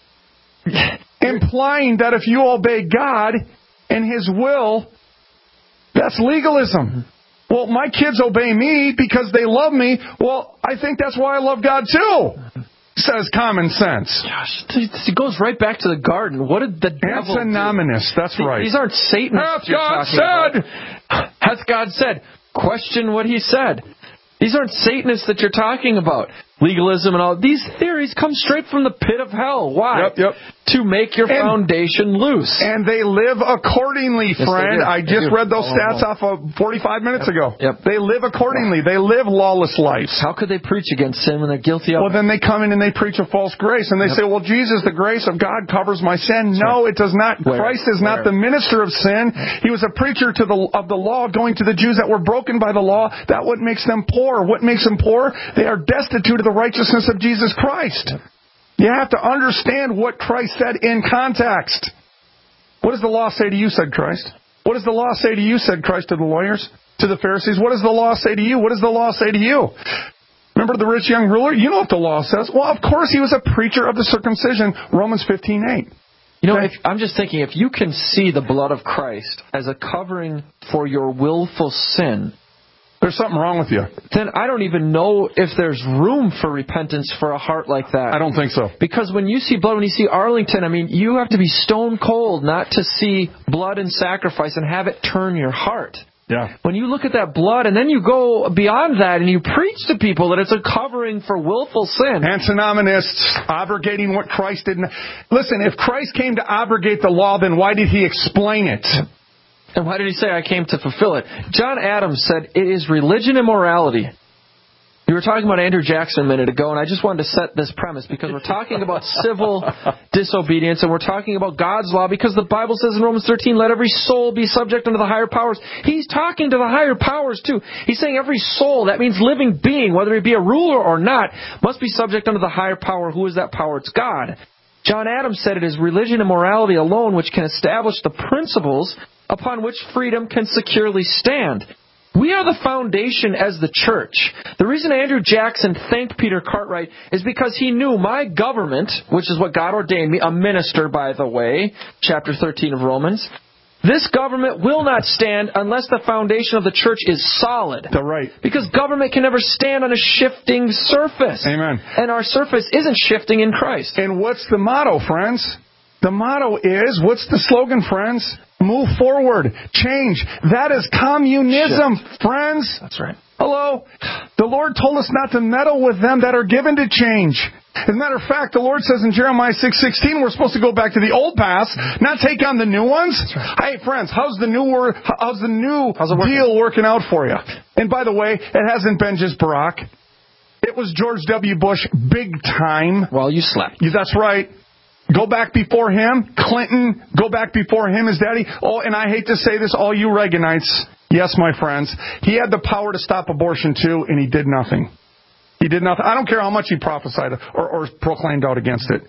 Implying that if you obey God and His will, that's legalism. Well, my kids obey me because they love me. Well, I think that's why I love God too, says common sense. Gosh, it goes right back to the garden. What did the devil do? Antinomous, that's See, right. These aren't Satanists. Hath God said. About. Hath God said. Question what He said. These aren't Satanists that you're talking about. Legalism and all. These theories come straight from the pit of hell. Why? Yep, yep. To make your and, foundation loose. And they live accordingly, yes, friend. I just read those stats off of forty-five minutes yep. ago. Yep. They live accordingly. They live lawless lives. How could they preach against sin when they're guilty of it? Well, then they come in and they preach a false grace. And they yep. say, well, Jesus, the grace of God covers my sin. No, it does not. Where? Christ is Where? not the minister of sin. He was a preacher to the of the law, going to the Jews that were broken by the law. That what makes them poor. What makes them poor? They are destitute of the righteousness of Jesus. Jesus Christ. You have to understand what Christ said in context. What does the law say to you, said Christ? What does the law say to you, said Christ to the lawyers, to the Pharisees? What does the law say to you? What does the law say to you? Remember the rich young ruler? You know what the law says. Well, of course he was a preacher of the circumcision, Romans fifteen eight. You know, if, I'm just thinking, if you can see the blood of Christ as a covering for your willful sin, there's something wrong with you. Then I don't even know if there's room for repentance for a heart like that. I don't think so. Because when you see blood, when you see Arlington, I mean, you have to be stone cold not to see blood and sacrifice and have it turn your heart. Yeah. When you look at that blood and then you go beyond that and you preach to people that it's a covering for willful sin. Antinomianists abrogating what Christ didn't. Listen, if Christ came to abrogate the law, then why did He explain it? And why did He say, I came to fulfill it? John Adams said, it is religion and morality You were talking about Andrew Jackson a minute ago, and I just wanted to set this premise because we're talking about civil disobedience, and we're talking about God's law because the Bible says in Romans thirteen, let every soul be subject unto the higher powers. He's talking to the higher powers, too. He's saying every soul, that means living being, whether it be a ruler or not, must be subject unto the higher power. Who is that power? It's God. John Adams said it is religion and morality alone which can establish the principles upon which freedom can securely stand. We are the foundation as the church. The reason Andrew Jackson thanked Peter Cartwright is because he knew my government, which is what God ordained me, a minister, by the way, chapter thirteen of Romans, this government will not stand unless the foundation of the church is solid. That's right. Because government can never stand on a shifting surface. Amen. And our surface isn't shifting in Christ. And what's the motto, friends? The motto is, what's the slogan, friends? Move forward. Change. That is communism, Shift. friends. That's right. Hello? The Lord told us not to meddle with them that are given to change. As a matter of fact, the Lord says in Jeremiah six sixteen, we're supposed to go back to the old paths, not take on the new ones. Right. Hey, friends, how's the new word, how's the new how's working? deal working out for you? And by the way, it hasn't been just Barack. It was George W. Bush big time. Well, you slept. Yeah, that's right. Go back before him, Clinton. Go back before him, his daddy. Oh, and I hate to say this, all you Reaganites. Yes, my friends. He had the power to stop abortion, too, and he did nothing. He did nothing. I don't care how much he prophesied or, or proclaimed out against it.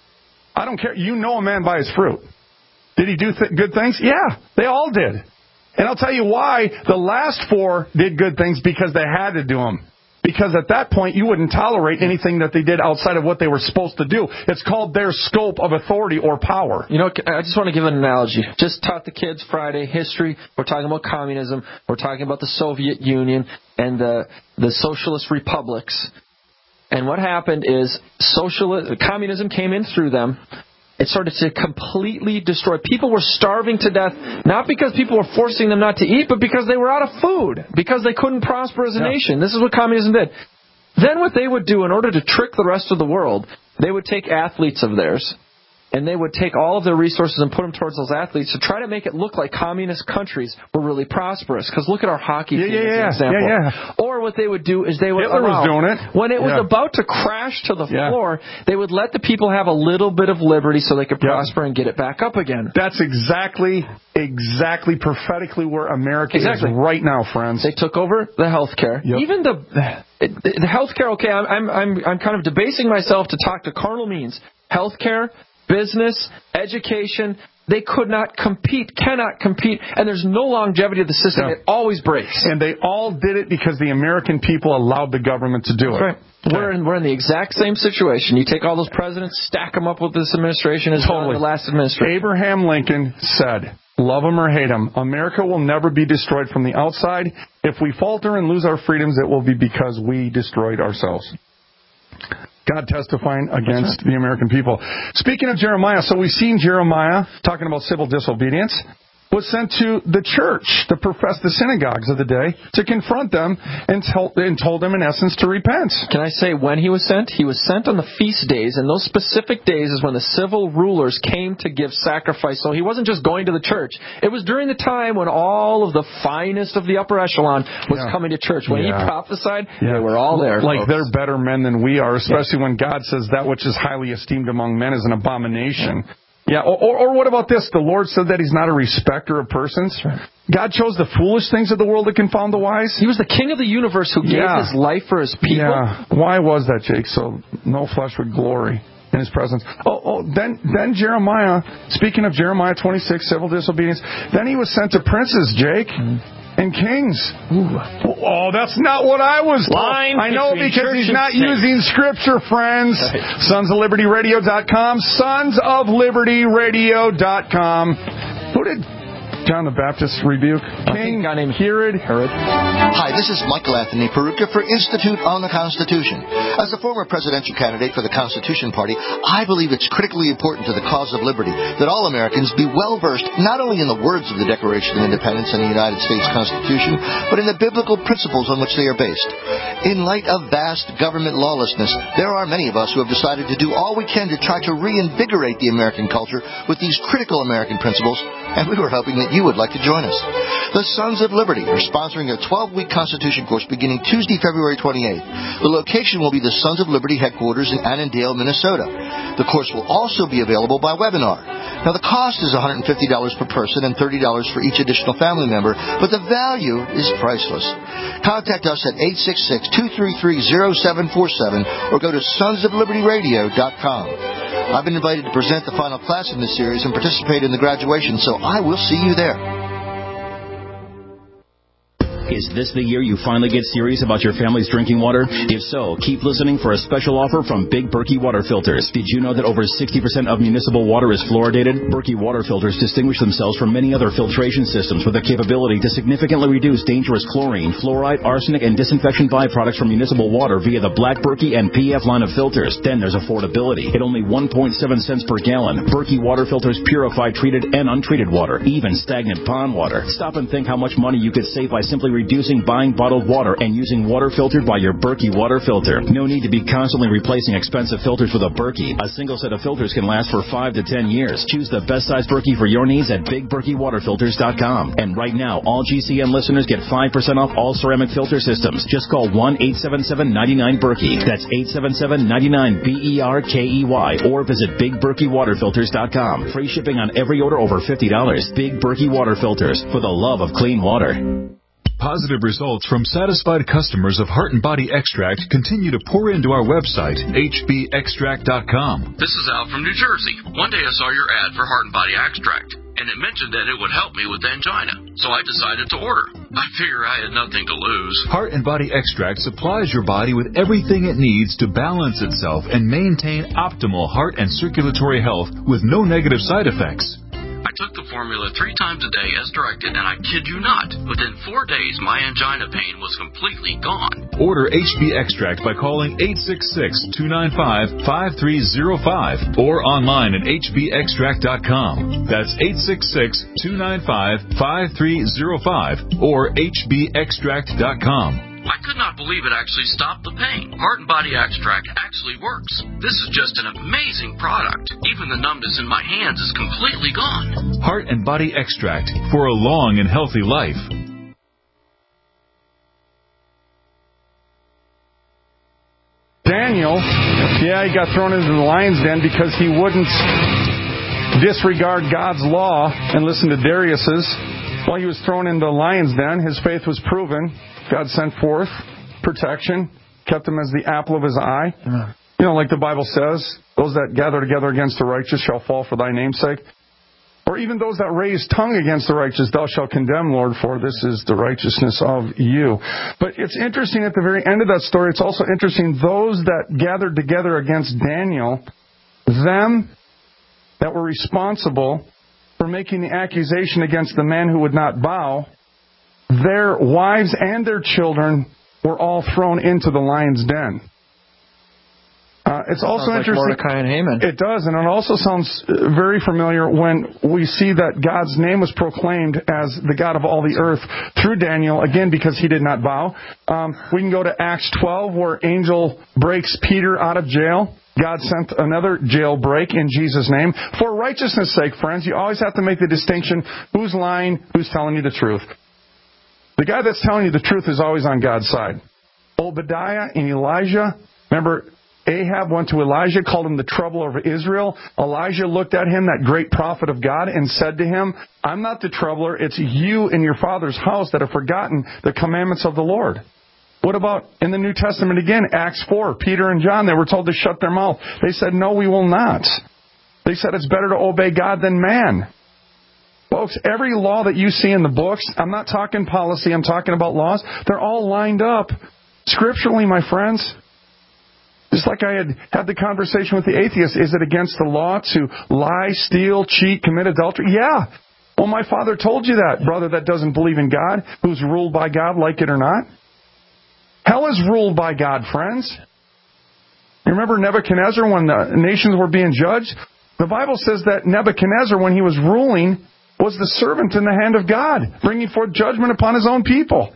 I don't care. You know a man by his fruit. Did he do th- good things? Yeah, they all did. And I'll tell you why the last four did good things, because they had to do them. Because at that point, you wouldn't tolerate anything that they did outside of what they were supposed to do. It's called their scope of authority or power. You know, I just want to give an analogy. Just taught the kids Friday history. We're talking about communism. We're talking about the Soviet Union and the, the socialist republics. And what happened is socialist, communism came in through them. It started to completely destroy. People were starving to death, not because people were forcing them not to eat, but because they were out of food, because they couldn't prosper as a yeah. nation. This is what communism did. Then what they would do in order to trick the rest of the world, they would take athletes of theirs, and they would take all of their resources and put them towards those athletes to try to make it look like communist countries were really prosperous. Because look at our hockey yeah, team yeah, as an yeah. example. Yeah, yeah. Or what they would do is they would Hitler allow, was doing it. when it was yeah. about to crash to the yeah. floor, they would let the people have a little bit of liberty so they could yeah. prosper and get it back up again. That's exactly, exactly prophetically where America exactly. is right now, friends. They took over the health care. Yep. Even the the health care, okay, I'm, I'm, I'm kind of debasing myself to talk to carnal means. Health care, business, education, they could not compete, cannot compete, and there's no longevity of the system. Yeah. It always breaks. And they all did it because the American people allowed the government to do That's it. Right. Okay. We're in we're in the exact same situation. You take all those presidents, stack them up with this administration as totally. the last administration. Abraham Lincoln said, love them or hate them, America will never be destroyed from the outside. If we falter and lose our freedoms, it will be because we destroyed ourselves. God testifying against right. the American people. Speaking of Jeremiah, so we've seen Jeremiah talking about civil disobedience, was sent to the church, the profess the synagogues of the day, to confront them and, tell, and told them, in essence, to repent. Can I say when he was sent? He was sent on the feast days, and those specific days is when the civil rulers came to give sacrifice. So he wasn't just going to the church. It was during the time when all of the finest of the upper echelon was yeah. coming to church. When yeah. he prophesied, yeah. they were all there. Like folks. They're better men than we are, especially yeah. when God says that which is highly esteemed among men is an abomination. Yeah. Yeah, or, or, or what about this? The Lord said that He's not a respecter of persons. Right. God chose the foolish things of the world to confound the wise. He was the King of the universe who gave yeah. His life for His people. Yeah. Why was that, Jake? So no flesh would glory in His presence. Oh, oh then, then Jeremiah, speaking of Jeremiah twenty-six, civil disobedience, then he was sent to princes, Jake. Mm. And kings. Ooh. Oh, that's not what I was told. I know because he's not using scripture, friends. Right. sons of liberty radio dot com. sons of liberty radio dot com. Who did John the Baptist rebuke? King, a guy named Herod. Herod. Hi, this is Michael Anthony Peruka for Institute on the Constitution. As a former presidential candidate for the Constitution Party, I believe it's critically important to the cause of liberty that all Americans be well-versed not only in the words of the Declaration of Independence and the United States Constitution, but in the biblical principles on which they are based. In light of vast government lawlessness, there are many of us who have decided to do all we can to try to reinvigorate the American culture with these critical American principles, and we were hoping that you would like to join us. The Sons of Liberty are sponsoring a twelve-week Constitution course beginning Tuesday, February twenty-eighth. The location will be the Sons of Liberty headquarters in Annandale, Minnesota. The course will also be available by webinar. Now, the cost is one hundred fifty dollars per person and thirty dollars for each additional family member, but the value is priceless. Contact us at eight six six, two three three, zero seven four seven or go to sons of liberty radio dot com. I've been invited to present the final class in this series and participate in the graduation, so I will see you there. Is this the year you finally get serious about your family's drinking water? If so, keep listening for a special offer from Big Berkey Water Filters. Did you know that over sixty percent of municipal water is fluoridated? Berkey Water Filters distinguish themselves from many other filtration systems with the capability to significantly reduce dangerous chlorine, fluoride, arsenic, and disinfection byproducts from municipal water via the Black Berkey and P F line of filters. Then there's affordability. At only one point seven cents per gallon, Berkey Water Filters purify treated and untreated water, even stagnant pond water. Stop and think how much money you could save by simply reducing buying bottled water and using water filtered by your Berkey water filter. No need to be constantly replacing expensive filters with a Berkey. A single set of filters can last for five to ten years. Choose the best size Berkey for your needs at big berkey water filters dot com. And right now, all G C N listeners get five percent off all ceramic filter systems. Just call one eight seven seven, nine nine, Berkey. That's eight seven seven, nine nine, B E R K E Y. Or visit big berkey water filters dot com. Free shipping on every order over fifty dollars. Big Berkey Water Filters, for the love of clean water. Positive results from satisfied customers of Heart and Body Extract continue to pour into our website, H B extract dot com. This is Al from New Jersey. One day I saw your ad for Heart and Body Extract, and it mentioned that it would help me with angina, so I decided to order. I figure I had nothing to lose. Heart and Body Extract supplies your body with everything it needs to balance itself and maintain optimal heart and circulatory health with no negative side effects. I took the formula three times a day as directed, and I kid you not, within four days my angina pain was completely gone. Order H B Extract by calling eight six six, two nine five, five three zero five or online at H B extract dot com. That's eight six six, two nine five, five three zero five or H B extract dot com. I could not believe it actually stopped the pain. Heart and Body Extract actually works. This is just an amazing product. Even the numbness in my hands is completely gone. Heart and Body Extract for a long and healthy life. Daniel, yeah, he got thrown into the lion's den because he wouldn't disregard God's law and listen to Darius's. While he was thrown into the lion's den, his faith was proven. God sent forth protection, kept him as the apple of his eye. Amen. You know, like the Bible says, those that gather together against the righteous shall fall for thy name's sake. Or even those that raise tongue against the righteous, thou shalt condemn, Lord, for this is the righteousness of you. But it's interesting at the very end of that story, it's also interesting, those that gathered together against Daniel, them that were responsible for making the accusation against the man who would not bow, their wives and their children were all thrown into the lion's den. Uh, it's also sounds interesting. Like Mordecai and Haman. It does, and it also sounds very familiar when we see that God's name was proclaimed as the God of all the earth through Daniel, again, because he did not bow. Um, we can go to Acts twelve, where angel breaks Peter out of jail. God sent another jailbreak in Jesus' name. For righteousness' sake, friends, you always have to make the distinction, who's lying, who's telling you the truth. The guy that's telling you the truth is always on God's side. Obadiah and Elijah, remember, Ahab went to Elijah, called him the troubler of Israel. Elijah looked at him, that great prophet of God, and said to him, I'm not the troubler, it's you and your father's house that have forgotten the commandments of the Lord. What about in the New Testament again, Acts four, Peter and John, they were told to shut their mouth. They said, no, we will not. They said it's better to obey God than man. Folks, every law that you see in the books, I'm not talking policy, I'm talking about laws, they're all lined up scripturally, my friends. Just like I had had the conversation with the atheist, is it against the law to lie, steal, cheat, commit adultery? Yeah. Well, my father told you that, brother that doesn't believe in God, who's ruled by God, like it or not. Hell is ruled by God, friends. You remember Nebuchadnezzar when the nations were being judged? The Bible says that Nebuchadnezzar, when he was ruling, was the servant in the hand of God, bringing forth judgment upon his own people.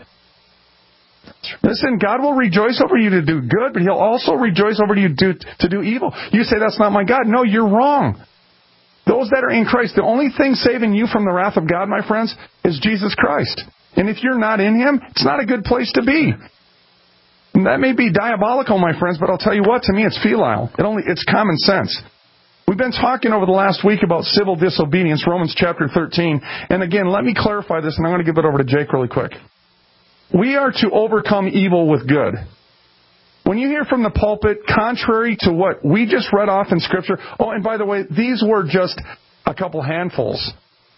Listen, God will rejoice over you to do good, but He'll also rejoice over you to, to do evil. You say, that's not my God. No, you're wrong. Those that are in Christ, the only thing saving you from the wrath of God, my friends, is Jesus Christ. And if you're not in Him, it's not a good place to be. And that may be diabolical, my friends, but I'll tell you what, to me it's filial. It only, it's common sense. We've been talking over the last week about civil disobedience, Romans chapter thirteen. And again, let me clarify this, and I'm going to give it over to Jake really quick. We are to overcome evil with good. When you hear from the pulpit, contrary to what we just read off in Scripture, oh, and by the way, these were just a couple handfuls.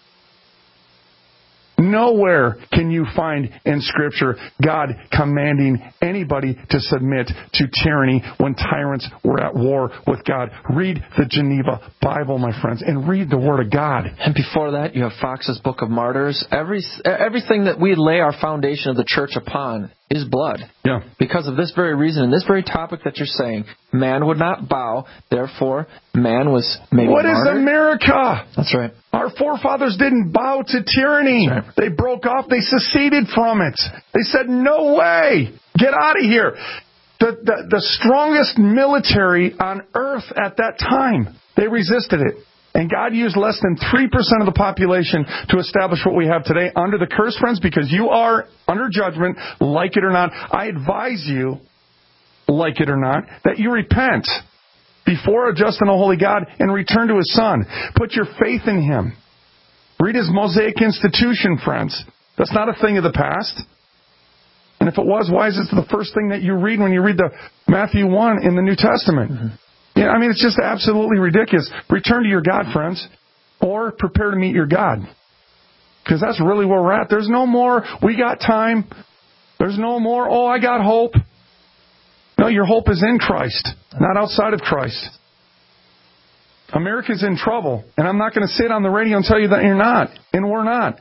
Nowhere can you find in Scripture God commanding anybody to submit to tyranny when tyrants were at war with God. Read the Geneva Bible, my friends, and read the Word of God. And before that, you have Fox's Book of Martyrs. Every Everything that we lay our foundation of the church upon is blood. Yeah. Because of this very reason, and this very topic that you're saying, man would not bow, therefore man was made What a martyr. is America? That's right. Our forefathers didn't bow to tyranny. That's right. They broke off. They seceded from it. They said, no way. Get out of here. The, the, the strongest military on earth at that time, they resisted it. And God used less than three percent of the population to establish what we have today under the curse, friends, because you are under judgment, like it or not. I advise you, like it or not, that you repent before a just and a holy God and return to His Son. Put your faith in Him. Read His Mosaic Institution, friends. That's not a thing of the past. And if it was, why is it the first thing that you read when you read the Matthew one in the New Testament? Mm-hmm. Yeah, I mean, it's just absolutely ridiculous. Return to your God, friends, or prepare to meet your God. Because that's really where we're at. There's no more, we got time. There's no more, oh, I got hope. No, your hope is in Christ, not outside of Christ. America's in trouble, and I'm not going to sit on the radio and tell you that you're not, and we're not.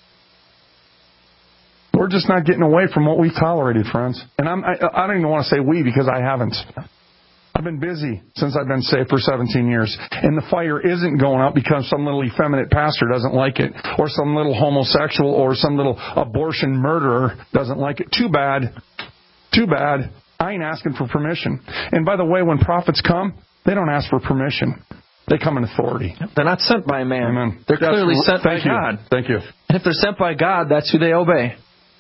We're just not getting away from what we've tolerated, friends. And I'm, I, I don't even want to say we, because I haven't. I've been busy since I've been saved for seventeen years. And the fire isn't going out because some little effeminate pastor doesn't like it, or some little homosexual or some little abortion murderer doesn't like it. Too bad. Too bad. I ain't asking for permission. And by the way, when prophets come, they don't ask for permission. They come in authority. They're not sent by man. Amen. They're That's, clearly sent by thank you. God. Thank you. And if they're sent by God, that's who they obey.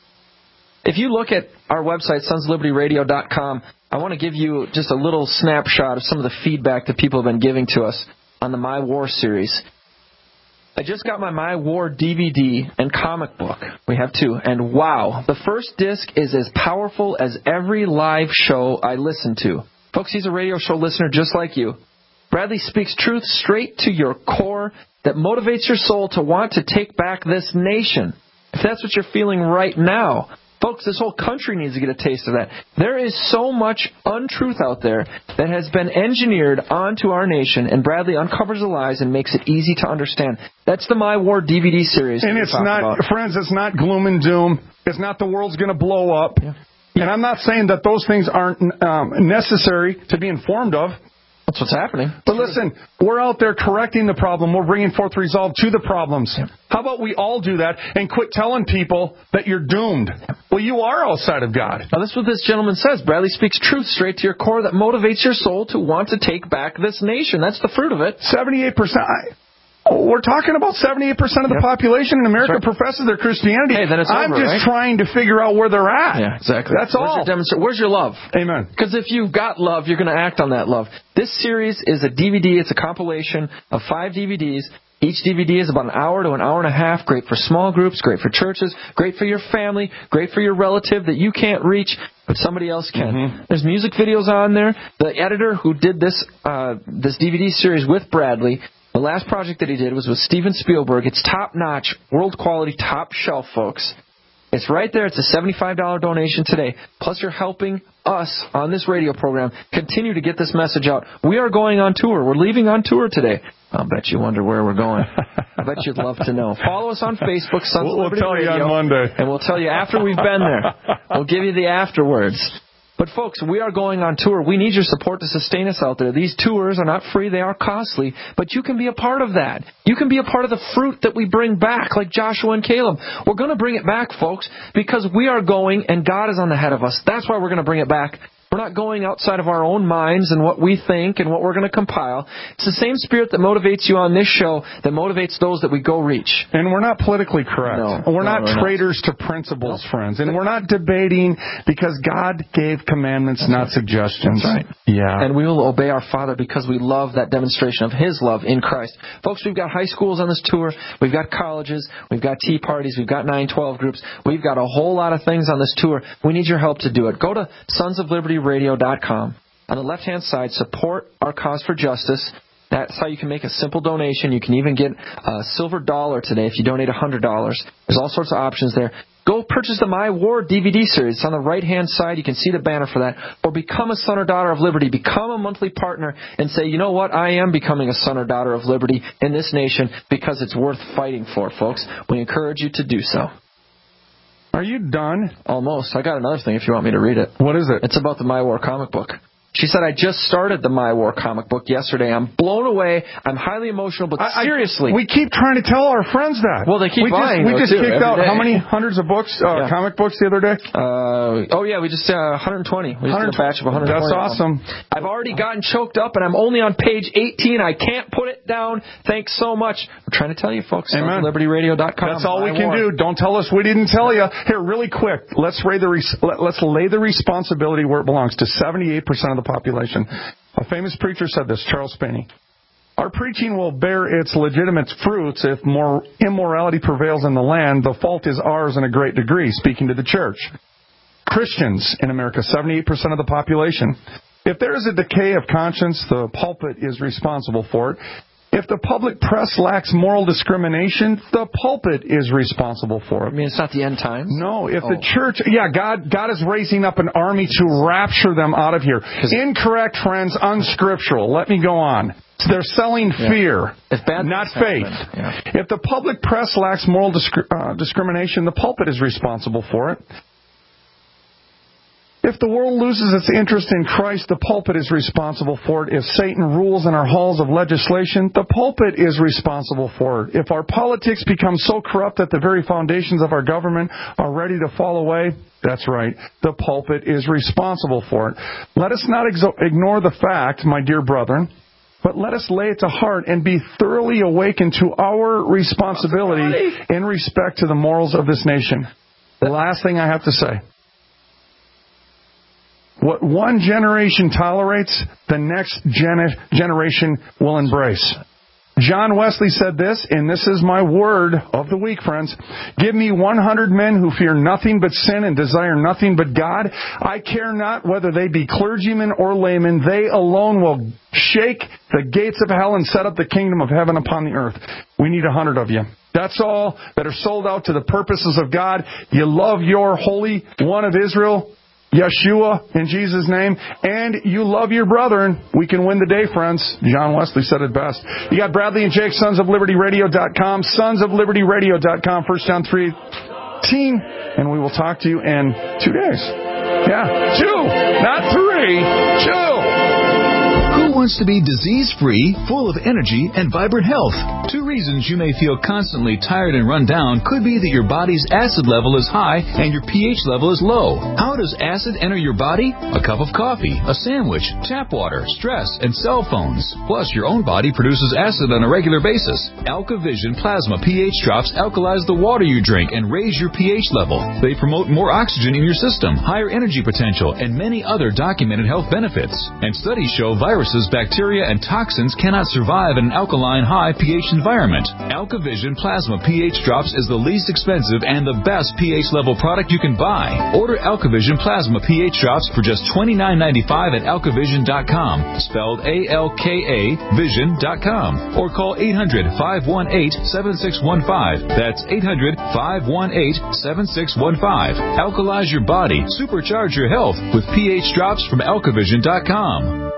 If you look at our website, sons of liberty radio dot com, I want to give you just a little snapshot of some of the feedback that people have been giving to us on the My War series. I just got my My War D V D and comic book. We have two. And wow, the first disc is as powerful as every live show I listen to. Folks, he's a radio show listener just like you. Bradley speaks truth straight to your core that motivates your soul to want to take back this nation. If that's what you're feeling right now, folks, this whole country needs to get a taste of that. There is so much untruth out there that has been engineered onto our nation, and Bradley uncovers the lies and makes it easy to understand. That's the My War D V D series. And it's not, about. friends, it's not gloom and doom. It's not the world's going to blow up. Yeah. And I'm not saying that those things aren't um, necessary to be informed of. That's what's happening. But listen, we're out there correcting the problem. We're bringing forth resolve to the problems. Yeah. How about we all do that and quit telling people that you're doomed? Well, you are outside of God. Now, that's what this gentleman says. Bradley speaks truth straight to your core that motivates your soul to want to take back this nation. That's the fruit of it. seventy-eight percent. We're talking about seventy-eight percent of the yep. population in America right. professes their Christianity. Hey, then it's I'm over, just right? trying to figure out where they're at. Yeah, exactly. That's Where's all. Your demonstra- Where's your love? Amen. Because if you've got love, you're going to act on that love. This series is a D V D. It's a compilation of five D V Ds. Each D V D is about an hour to an hour and a half. Great for small groups, great for churches, great for your family, great for your relative that you can't reach, but somebody else can. Mm-hmm. There's music videos on there. The editor who did this uh, this D V D series with Bradley, the last project that he did was with Steven Spielberg. It's top-notch, world-quality, top-shelf, folks. It's right there. It's a seventy-five dollars donation today. Plus, you're helping us on this radio program continue to get this message out. We are going on tour. We're leaving on tour today. I'll bet you wonder where we're going. I bet you'd love to know. Follow us on Facebook, Sons we'll, of Liberty We'll tell Radio, you on Monday. And we'll tell you after we've been there. We'll give you the afterwards. But, folks, we are going on tour. We need your support to sustain us out there. These tours are not free. They are costly. But you can be a part of that. You can be a part of the fruit that we bring back, like Joshua and Caleb. We're going to bring it back, folks, because we are going and God is on the head of us. That's why we're going to bring it back. We're not going outside of our own minds and what we think and what we're going to compile. It's the same spirit that motivates you on this show that motivates those that we go reach. And we're not politically correct. No, we're no, not we're traitors not. to principles, nope. friends. And we're not debating because God gave commandments, That's not right. suggestions. That's right. Yeah. And we will obey our Father because we love that demonstration of His love in Christ. Folks, we've got high schools on this tour. We've got colleges. We've got tea parties. We've got nine twelve groups. We've got a whole lot of things on this tour. We need your help to do it. Go to sons of liberty radio dot com. On the left-hand side, support our cause for justice. That's how you can make a simple donation. You can even get a silver dollar today if you donate one hundred dollars. There's all sorts of options there. Go purchase the My War D V D series. It's on the right-hand side. You can see the banner for that. Or become a son or daughter of liberty. Become a monthly partner and say, you know what, I am becoming a son or daughter of liberty in this nation because it's worth fighting for, folks. We encourage you to do so. Are you done? Almost. I got another thing if you want me to read it. What is it? It's about the My War comic book. She said, I just started the My War comic book yesterday. I'm blown away. I'm highly emotional, but I, seriously. I, we keep trying to tell our friends that. Well, they keep we buying just, We just too, kicked out day. how many hundreds of books, uh, yeah. comic books the other day? Uh, oh, yeah, we just, uh, one hundred twenty. We just did a batch of one hundred twenty. That's awesome. I've already gotten choked up, and I'm only on page eighteen. I can't put it down. Thanks so much. We're trying to tell you, folks. Amen. liberty radio dot com. That's all My we can War. do. Don't tell us we didn't tell you. Here, really quick, let's lay the, res- let's lay the responsibility where it belongs to seventy-eight percent of the population. A famous preacher said this, Charles Spinney. Our preaching will bear its legitimate fruits if more immorality prevails in the land. The fault is ours in a great degree, speaking to the church. Christians in America, seventy-eight percent of the population. If there is a decay of conscience, the pulpit is responsible for it. If the public press lacks moral discrimination, the pulpit is responsible for it. I mean, it's not the end times? No, if oh. the church... Yeah, God God is raising up an army to rapture them out of here. Incorrect, friends, unscriptural. Let me go on. They're selling yeah. fear, if bad not faith. Yeah. If the public press lacks moral discri- uh, discrimination, the pulpit is responsible for it. If the world loses its interest in Christ, the pulpit is responsible for it. If Satan rules in our halls of legislation, the pulpit is responsible for it. If our politics become so corrupt that the very foundations of our government are ready to fall away, that's right, the pulpit is responsible for it. Let us not exo- ignore the fact, my dear brethren, but let us lay it to heart and be thoroughly awakened to our responsibility in respect to the morals of this nation. The last thing I have to say. What one generation tolerates, the next gen- generation will embrace. John Wesley said this, and this is my word of the week, friends. Give me one hundred men who fear nothing but sin and desire nothing but God. I care not whether they be clergymen or laymen. They alone will shake the gates of hell and set up the kingdom of heaven upon the earth. We need a hundred of you. That's all that are sold out to the purposes of God. You love your Holy One of Israel, Yeshua, in Jesus' name, and you love your brethren. We can win the day, friends. John Wesley said it best. You got Bradley and Jake, sons of liberty radio dot com, sons of liberty radio dot com, First John three eighteen, and we will talk to you in two days. Yeah, two, not three, two. Who wants to be disease-free, full of energy, and vibrant health? Two reasons you may feel constantly tired and run down could be that your body's acid level is high and your pH level is low. How does acid enter your body? A cup of coffee, a sandwich, tap water, stress, and cell phones. Plus, your own body produces acid on a regular basis. AlkaVision Plasma pH drops alkalize the water you drink and raise your pH level. They promote more oxygen in your system, higher energy potential, and many other documented health benefits. And studies show viruses, bacteria, and toxins cannot survive in an alkaline high pH environment. AlkaVision Plasma pH Drops is the least expensive and the best pH level product you can buy. Order AlkaVision Plasma pH Drops for just twenty-nine ninety-five at alka vision dot com, spelled A L K A vision dot com, or call eight hundred, five one eight, seven six one five. That's eight hundred, five one eight, seven six one five. Alkalize your body, supercharge your health with pH Drops from alka vision dot com.